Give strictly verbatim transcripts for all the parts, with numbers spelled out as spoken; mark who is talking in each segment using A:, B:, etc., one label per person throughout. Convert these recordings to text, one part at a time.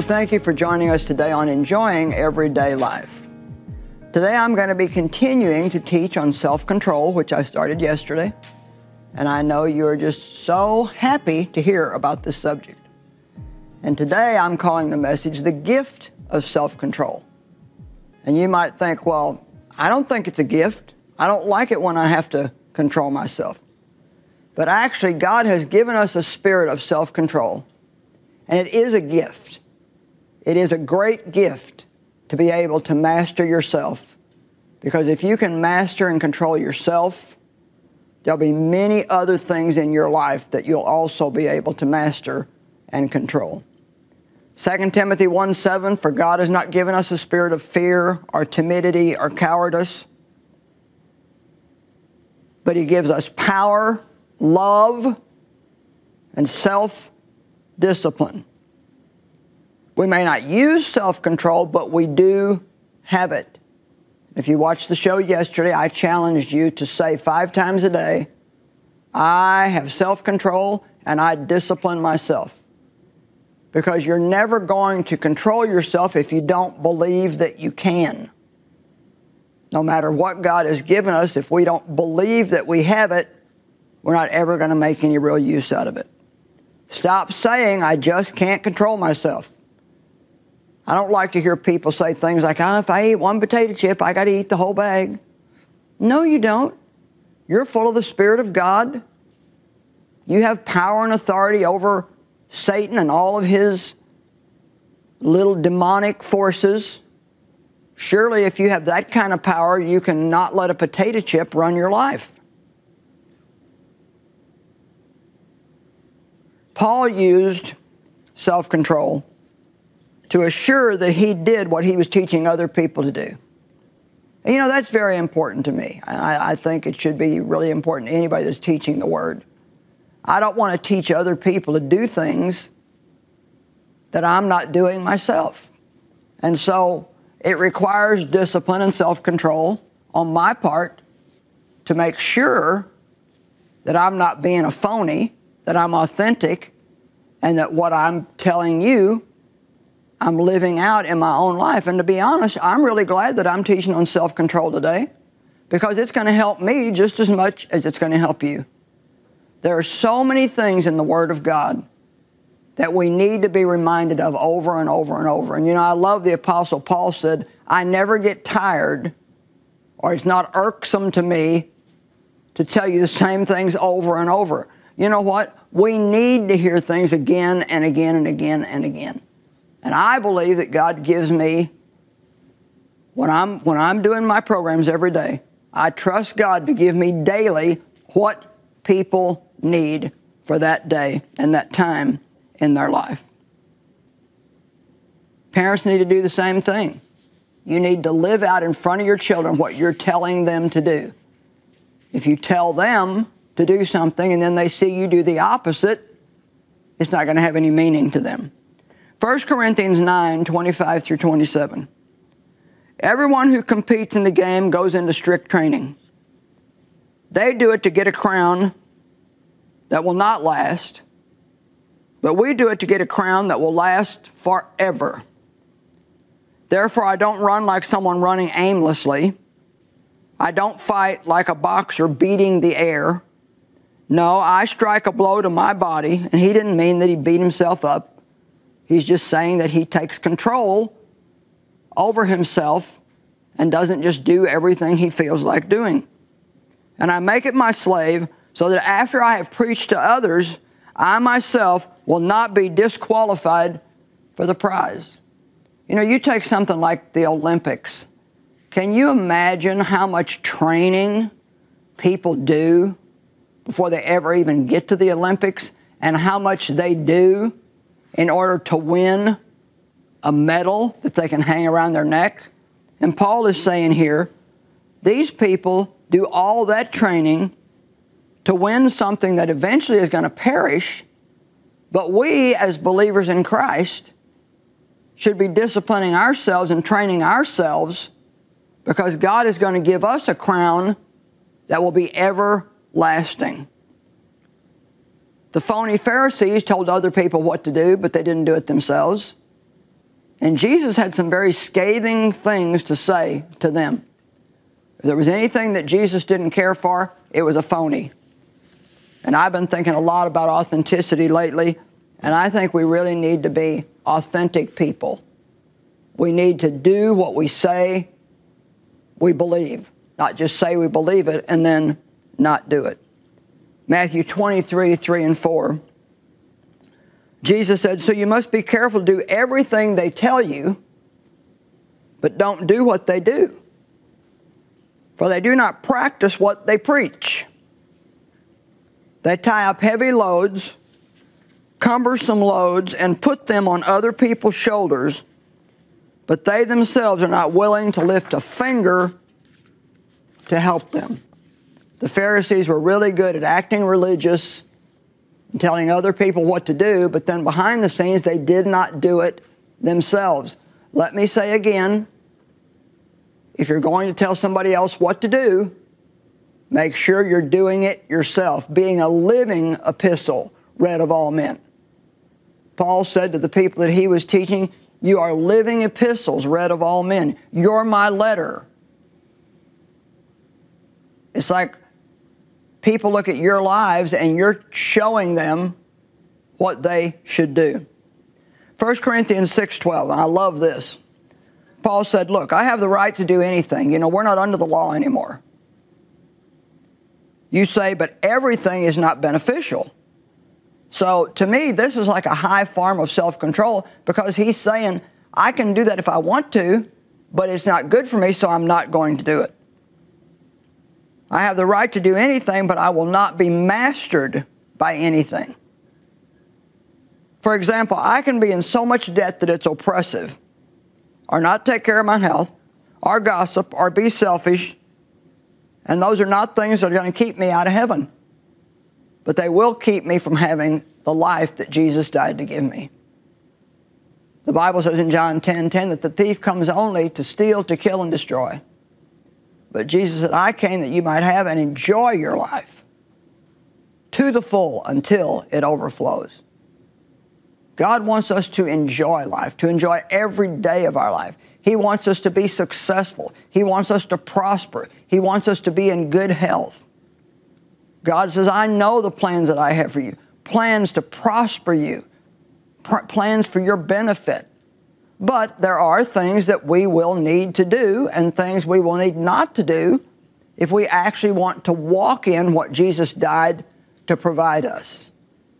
A: thank you for joining us today on Enjoying Everyday Life. Today I'm going to be continuing to teach on self-control, which I started yesterday, and I know you're just so happy to hear about this subject. And today I'm calling the message the gift of self-control. And you might think, well, I don't think it's a gift. I don't like it when I have to control myself. But actually, God has given us a spirit of self-control, and it is a gift. It is a great gift to be able to master yourself, because if you can master and control yourself, there'll be many other things in your life that you'll also be able to master and control. Second Timothy one seven, for God has not given us a spirit of fear or timidity or cowardice, but He gives us power, love, and self-discipline. We may not use self-control, but we do have it. If you watched the show yesterday, I challenged you to say five times a day, I have self-control and I discipline myself. Because you're never going to control yourself if you don't believe that you can. No matter what God has given us, if we don't believe that we have it, we're not ever going to make any real use out of it. Stop saying, I just can't control myself. I don't like to hear people say things like, oh, if I eat one potato chip, I got to eat the whole bag. No, you don't. You're full of the Spirit of God. You have power and authority over Satan and all of his little demonic forces. Surely if you have that kind of power, you can not let a potato chip run your life. Paul used self-control to assure that he did what he was teaching other people to do. And you know, that's very important to me. I, I think it should be really important to anybody that's teaching the Word. I don't want to teach other people to do things that I'm not doing myself. And so it requires discipline and self-control on my part to make sure that I'm not being a phony, that I'm authentic, and that what I'm telling you, I'm living out in my own life. And to be honest, I'm really glad that I'm teaching on self-control today, because it's going to help me just as much as it's going to help you. There are so many things in the Word of God that we need to be reminded of over and over and over. And you know, I love the Apostle Paul said, I never get tired, or it's not irksome to me to tell you the same things over and over. You know what? We need to hear things again and again and again and again. And I believe that God gives me, when I'm, when I'm doing my programs every day, I trust God to give me daily what people need for that day and that time in their life. Parents need to do the same thing. You need to live out in front of your children what you're telling them to do. If you tell them to do something and then they see you do the opposite, it's not going to have any meaning to them. First Corinthians nine, twenty-five through twenty-seven. Everyone who competes in the game goes into strict training. They do it to get a crown that will not last, but we do it to get a crown that will last forever. Therefore, I don't run like someone running aimlessly. I don't fight like a boxer beating the air. No, I strike a blow to my body, and he didn't mean that he beat himself up. He's just saying that he takes control over himself and doesn't just do everything he feels like doing. And I make it my slave so that after I have preached to others, I myself will not be disqualified for the prize. You know, you take something like the Olympics. Can you imagine how much training people do before they ever even get to the Olympics, and how much they do in order to win a medal that they can hang around their neck? And Paul is saying here, these people do all that training to win something that eventually is going to perish, but we as believers in Christ should be disciplining ourselves and training ourselves, because God is going to give us a crown that will be everlasting. The phony Pharisees told other people what to do, but they didn't do it themselves. And Jesus had some very scathing things to say to them. If there was anything that Jesus didn't care for, it was a phony. And I've been thinking a lot about authenticity lately, and I think we really need to be authentic people. We need to do what we say we believe, not just say we believe it and then not do it. Matthew twenty-three, three and four. Jesus said, so you must be careful to do everything they tell you, but don't do what they do. For they do not practice what they preach. They tie up heavy loads, cumbersome loads, and put them on other people's shoulders, but they themselves are not willing to lift a finger to help them. The Pharisees were really good at acting religious and telling other people what to do, but then behind the scenes, they did not do it themselves. Let me say again, if you're going to tell somebody else what to do, make sure you're doing it yourself, being a living epistle read of all men. Paul said to the people that he was teaching, you are living epistles read of all men. You're my letter. It's like people look at your lives and you're showing them what they should do. First Corinthians six twelve, and I love this. Paul said, look, I have the right to do anything. You know, we're not under the law anymore. You say, but everything is not beneficial. So to me, this is like a high form of self-control, because he's saying, I can do that if I want to, but it's not good for me, so I'm not going to do it. I have the right to do anything, but I will not be mastered by anything. For example, I can be in so much debt that it's oppressive, or not take care of my health, or gossip, or be selfish, and those are not things that are going to keep me out of heaven. But they will keep me from having the life that Jesus died to give me. The Bible says in John ten ten that the thief comes only to steal, to kill, and destroy. But Jesus said, I came that you might have and enjoy your life to the full until it overflows. God wants us to enjoy life, to enjoy every day of our life. He wants us to be successful. He wants us to prosper. He wants us to be in good health. God says, I know the plans that I have for you, plans to prosper you, pr- plans for your benefit. But there are things that we will need to do and things we will need not to do if we actually want to walk in what Jesus died to provide us.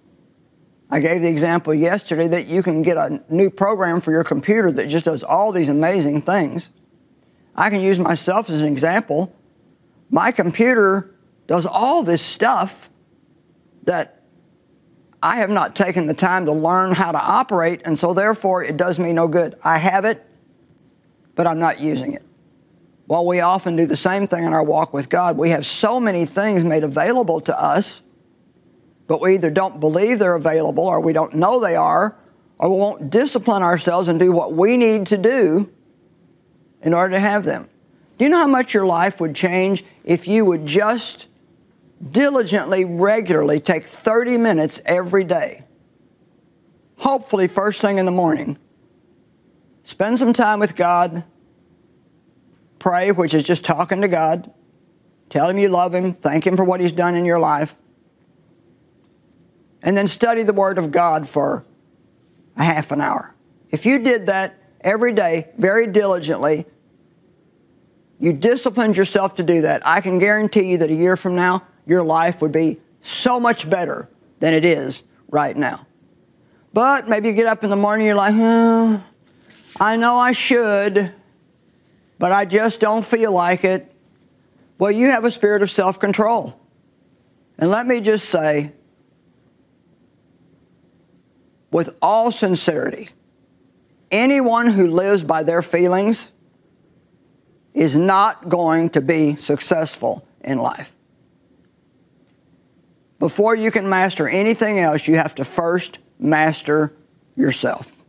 A: I gave the example yesterday that you can get a new program for your computer that just does all these amazing things. I can use myself as an example. My computer does all this stuff that I have not taken the time to learn how to operate, and so therefore it does me no good. I have it, but I'm not using it. Well, we often do the same thing in our walk with God. We have so many things made available to us, but we either don't believe they're available, or we don't know they are, or we won't discipline ourselves and do what we need to do in order to have them. Do you know how much your life would change if you would just diligently, regularly take thirty minutes every day? Hopefully first thing in the morning. Spend some time with God. Pray, which is just talking to God. Tell Him you love Him. Thank Him for what He's done in your life. And then study the Word of God for a half an hour. If you did that every day, very diligently, you disciplined yourself to do that, I can guarantee you that a year from now, your life would be so much better than it is right now. But maybe you get up in the morning, you're like, oh, I know I should, but I just don't feel like it. Well, you have a spirit of self-control. And let me just say, with all sincerity, anyone who lives by their feelings is not going to be successful in life. Before you can master anything else, you have to first master yourself.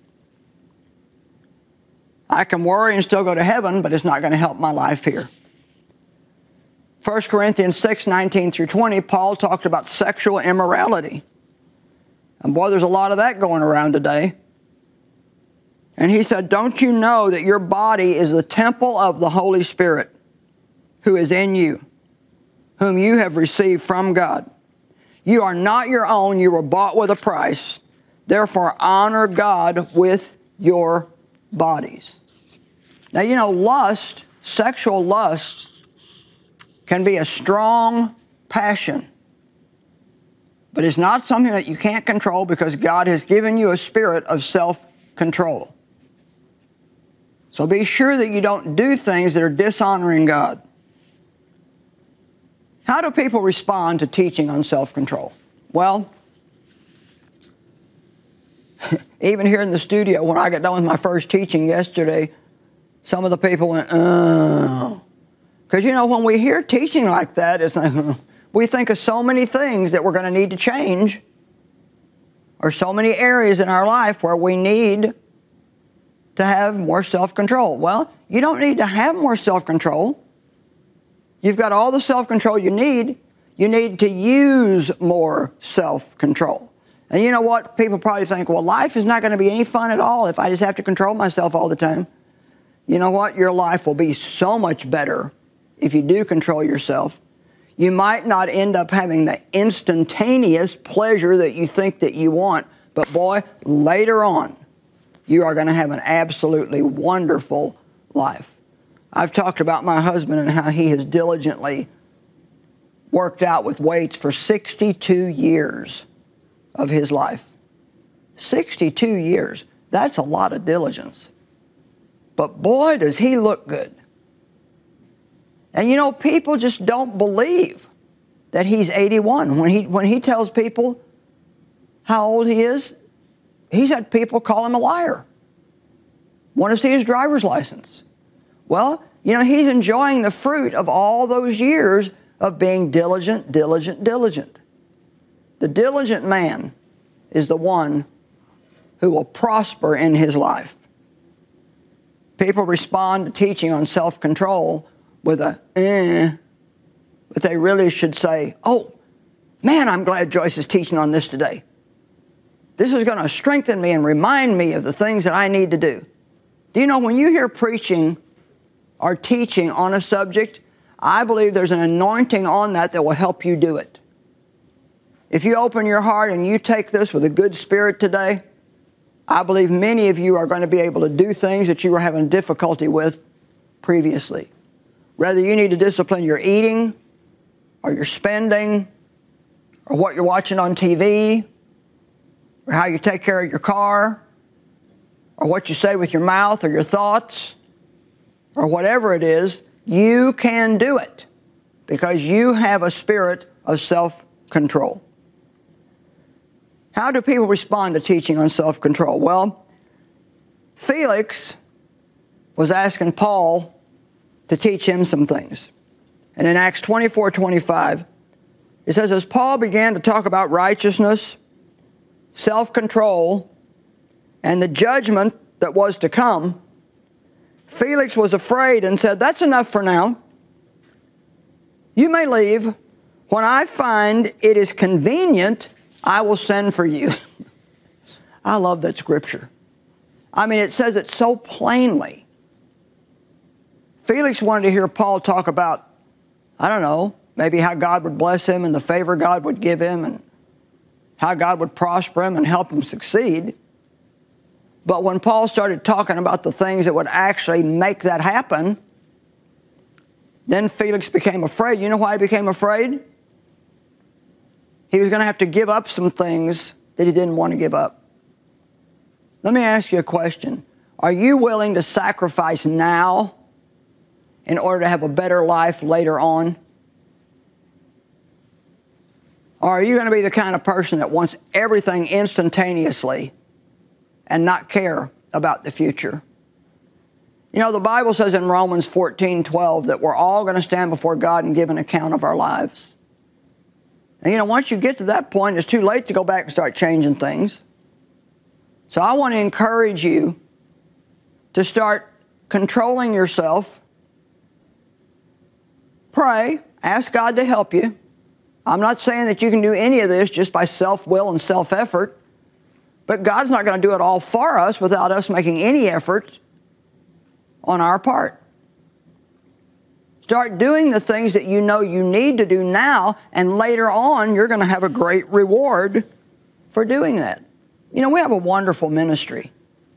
A: I can worry and still go to heaven, but it's not going to help my life here. First Corinthians six, nineteen through twenty, Paul talked about sexual immorality. And boy, there's a lot of that going around today. And he said, don't you know that your body is the temple of the Holy Spirit who is in you, whom you have received from God? You are not your own. You were bought with a price. Therefore, honor God with your bodies. Now, you know, lust, sexual lust, can be a strong passion. But it's not something that you can't control because God has given you a spirit of self-control. So be sure that you don't do things that are dishonoring God. How do people respond to teaching on self-control? Well, even here in the studio, when I got done with my first teaching yesterday, some of the people went, oh. Because, you know, when we hear teaching like that, it's like, we think of so many things that we're going to need to change, or so many areas in our life where we need to have more self-control. Well, you don't need to have more self-control. You've got all the self-control you need. You need to use more self-control. And you know what? People probably think, well, life is not going to be any fun at all if I just have to control myself all the time. You know what? Your life will be so much better if you do control yourself. You might not end up having the instantaneous pleasure that you think that you want, but boy, later on, you are going to have an absolutely wonderful life. I've talked about my husband and how he has diligently worked out with weights for sixty-two years of his life. sixty-two years. That's a lot of diligence. But boy, does he look good. And you know, people just don't believe that he's eighty-one. When he, when he tells people how old he is, he's had people call him a liar. Want to see his driver's license. Well, you know, he's enjoying the fruit of all those years of being diligent, diligent, diligent. The diligent man is the one who will prosper in his life. People respond to teaching on self-control with a eh, but they really should say, oh, man, I'm glad Joyce is teaching on this today. This is going to strengthen me and remind me of the things that I need to do. Do you know, when you hear preaching or teaching on a subject, I believe there's an anointing on that that will help you do it. If you open your heart and you take this with a good spirit today, I believe many of you are going to be able to do things that you were having difficulty with previously. Whether you need to discipline your eating, or your spending, or what you're watching on T V, or how you take care of your car, or what you say with your mouth or your thoughts, or whatever it is, you can do it because you have a spirit of self-control. How do people respond to teaching on self-control? Well, Felix was asking Paul to teach him some things. And in Acts twenty-four twenty-five, it says, as Paul began to talk about righteousness, self-control, and the judgment that was to come, Felix was afraid and said, that's enough for now. You may leave. When I find it is convenient, I will send for you. I love that scripture. I mean, it says it so plainly. Felix wanted to hear Paul talk about, I don't know, maybe how God would bless him and the favor God would give him and how God would prosper him and help him succeed. But when Paul started talking about the things that would actually make that happen, then Felix became afraid. You know why he became afraid? He was going to have to give up some things that he didn't want to give up. Let me ask you a question. Are you willing to sacrifice now in order to have a better life later on? Or are you going to be the kind of person that wants everything instantaneously and not care about the future? You know, the Bible says in Romans fourteen twelve that we're all going to stand before God and give an account of our lives. And you know, once you get to that point, it's too late to go back and start changing things. So I want to encourage you to start controlling yourself. Pray. Ask God to help you. I'm not saying that you can do any of this just by self-will and self-effort. But God's not going to do it all for us without us making any effort on our part. Start doing the things that you know you need to do now, and later on you're going to have a great reward for doing that. You know, we have a wonderful ministry.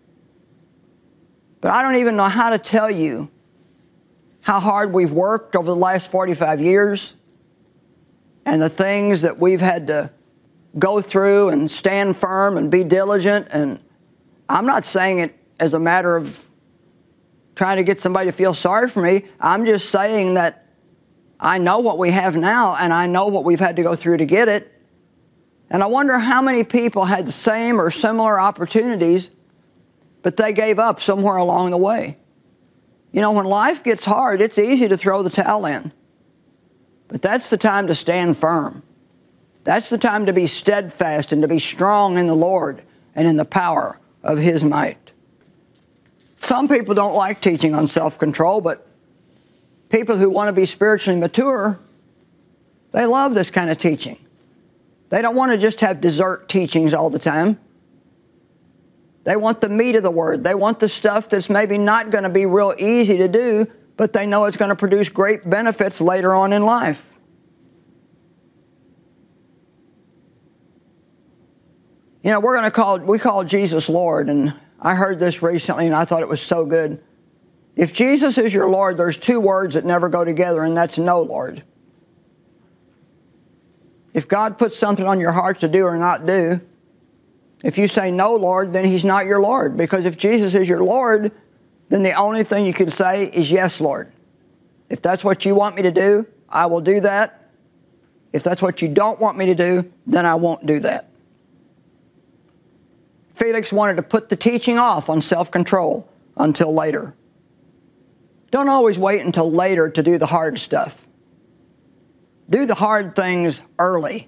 A: But I don't even know how to tell you how hard we've worked over the last forty-five years and the things that we've had to go through and stand firm and be diligent. And I'm not saying it as a matter of trying to get somebody to feel sorry for me. I'm just saying that I know what we have now, and I know what we've had to go through to get it. And I wonder how many people had the same or similar opportunities, but they gave up somewhere along the way. You know, when life gets hard, it's easy to throw the towel in. But that's the time to stand firm. That's the time to be steadfast and to be strong in the Lord and in the power of His might. Some people don't like teaching on self-control, but people who want to be spiritually mature, they love this kind of teaching. They don't want to just have dessert teachings all the time. They want the meat of the Word. They want the stuff that's maybe not going to be real easy to do, but they know it's going to produce great benefits later on in life. You know, we're going to call, we call Jesus Lord, and I heard this recently and I thought it was so good. If Jesus is your Lord, there's two words that never go together, and that's no, Lord. If God puts something on your heart to do or not do, if you say no, Lord, then He's not your Lord. Because if Jesus is your Lord, then the only thing you can say is yes, Lord. If that's what you want me to do, I will do that. If that's what you don't want me to do, then I won't do that. Felix wanted to put the teaching off on self-control until later. Don't always wait until later to do the hard stuff. Do the hard things early.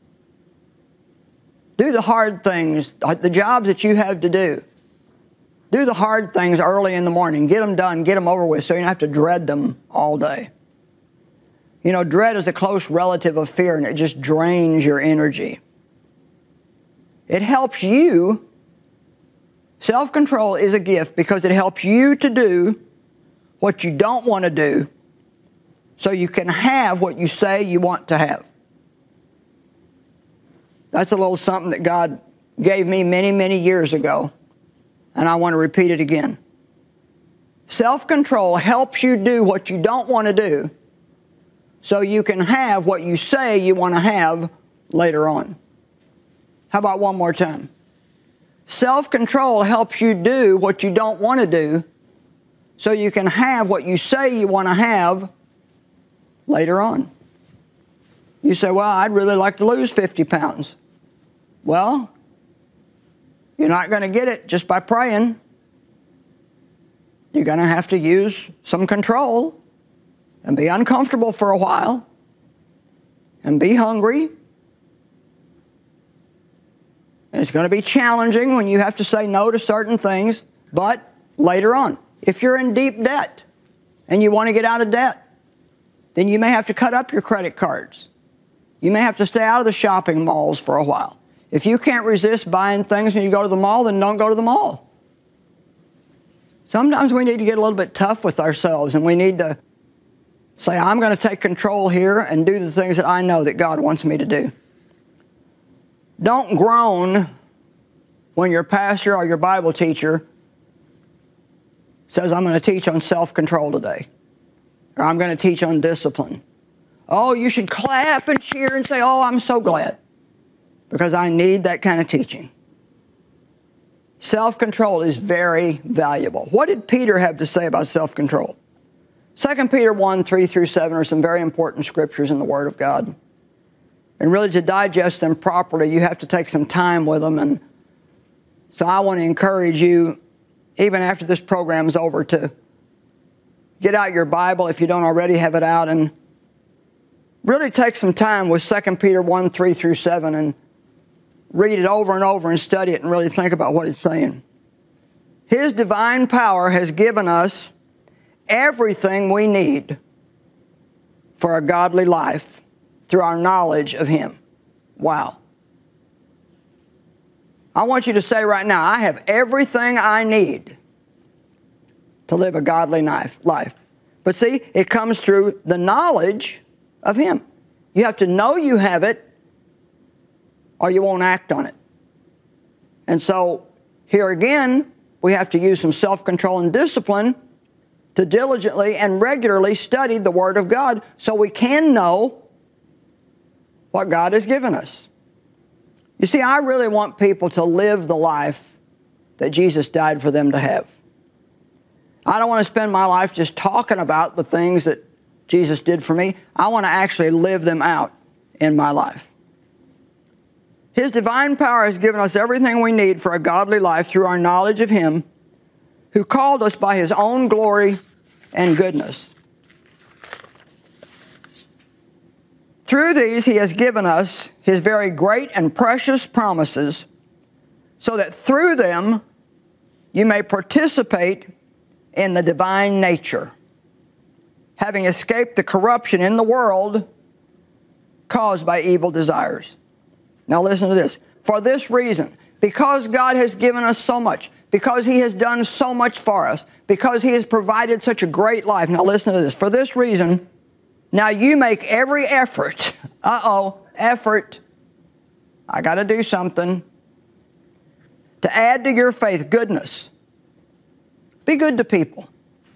A: Do the hard things, the jobs that you have to do. Do the hard things early in the morning. Get them done, get them over with, so you don't have to dread them all day. You know, dread is a close relative of fear, and it just drains your energy. It helps you. Self-control is a gift because it helps you to do what you don't want to do so you can have what you say you want to have. That's a little something that God gave me many, many years ago, and I want to repeat it again. Self-control helps you do what you don't want to do so you can have what you say you want to have later on. How about one more time? Self-control helps you do what you don't want to do so you can have what you say you want to have later on. You say, well, I'd really like to lose fifty pounds. Well, you're not going to get it just by praying. You're going to have to use some control and be uncomfortable for a while and be hungry. And it's going to be challenging when you have to say no to certain things, but later on, if you're in deep debt and you want to get out of debt, then you may have to cut up your credit cards. You may have to stay out of the shopping malls for a while. If you can't resist buying things when you go to the mall, then don't go to the mall. Sometimes we need to get a little bit tough with ourselves, and we need to say, I'm going to take control here and do the things that I know that God wants me to do. Don't groan when your pastor or your Bible teacher says, I'm going to teach on self-control today, or I'm going to teach on discipline. Oh, you should clap and cheer and say, oh, I'm so glad, because I need that kind of teaching. Self-control is very valuable. What did Peter have to say about self-control? Second Peter one, three through seven are some very important scriptures in the Word of God. And really, to digest them properly, you have to take some time with them. And so I want to encourage you, even after this program is over, to get out your Bible if you don't already have it out, and really take some time with Second Peter one, three through seven, and read it over and over and study it and really think about what it's saying. His divine power has given us everything we need for a godly life through our knowledge of Him. Wow. I want you to say right now, I have everything I need to live a godly life. But see, it comes through the knowledge of Him. You have to know you have it, or you won't act on it. And so, here again, we have to use some self-control and discipline to diligently and regularly study the Word of God so we can know what God has given us. You see, I really want people to live the life that Jesus died for them to have. I don't want to spend my life just talking about the things that Jesus did for me. I want to actually live them out in my life. His divine power has given us everything we need for a godly life through our knowledge of Him, who called us by His own glory and goodness. Through these, He has given us His very great and precious promises, so that through them you may participate in the divine nature, having escaped the corruption in the world caused by evil desires. Now listen to this. For this reason, because God has given us so much, because He has done so much for us, because He has provided such a great life. Now listen to this. For this reason, now you make every effort, uh-oh, effort, I got to do something, to add to your faith goodness. Be good to people.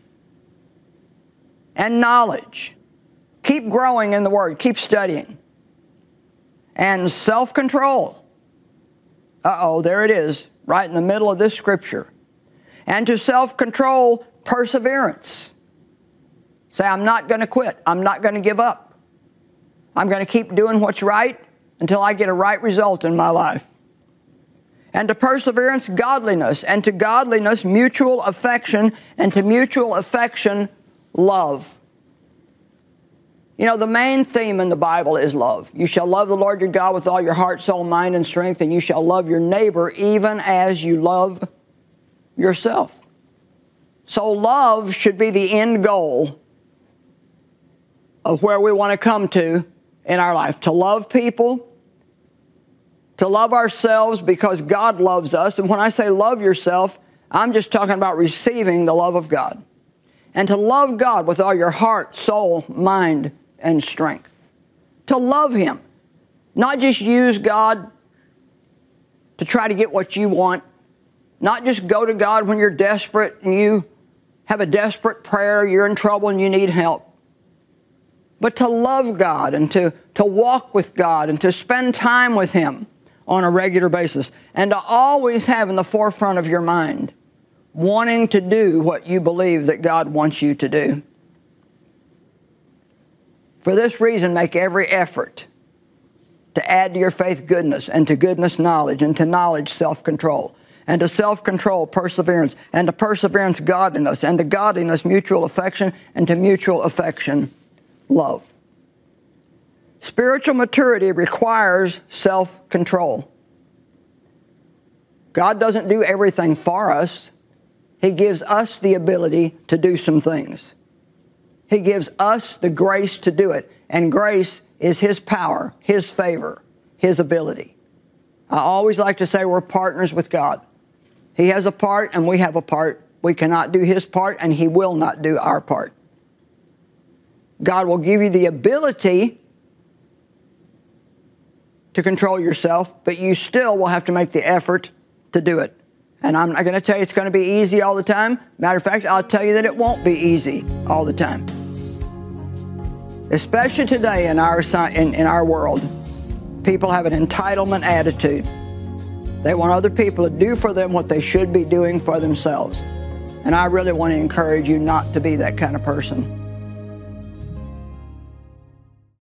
A: And knowledge. Keep growing in the Word. Keep studying. And self-control. Uh-oh, there it is, right in the middle of this scripture. And to self-control, perseverance. Say, I'm not going to quit. I'm not going to give up. I'm going to keep doing what's right until I get a right result in my life. And to perseverance, godliness. And to godliness, mutual affection. And to mutual affection, love. You know, the main theme in the Bible is love. You shall love the Lord your God with all your heart, soul, mind, and strength, and you shall love your neighbor even as you love yourself. So love should be the end goal of where we want to come to in our life. To love people, to love ourselves because God loves us. And when I say love yourself, I'm just talking about receiving the love of God. And to love God with all your heart, soul, mind, and strength. To love Him. Not just use God to try to get what you want. Not just go to God when you're desperate and you have a desperate prayer, you're in trouble and you need help. But to love God and to, to walk with God and to spend time with Him on a regular basis. And to always have in the forefront of your mind wanting to do what you believe that God wants you to do. For this reason, make every effort to add to your faith goodness, and to goodness knowledge, and to knowledge self-control, and to self-control perseverance, and to perseverance godliness, and to godliness mutual affection, and to mutual affection love. Spiritual maturity requires self-control. God doesn't do everything for us. He gives us the ability to do some things. He gives us the grace to do it. And grace is His power, His favor, His ability. I always like to say we're partners with God. He has a part and we have a part. We cannot do His part and He will not do our part. God will give you the ability to control yourself, but you still will have to make the effort to do it. And I'm not going to tell you it's going to be easy all the time. Matter of fact, I'll tell you that it won't be easy all the time. Especially today in our, in, in our world, people have an entitlement attitude. They want other people to do for them what they should be doing for themselves. And I really want to encourage you not to be that kind of person.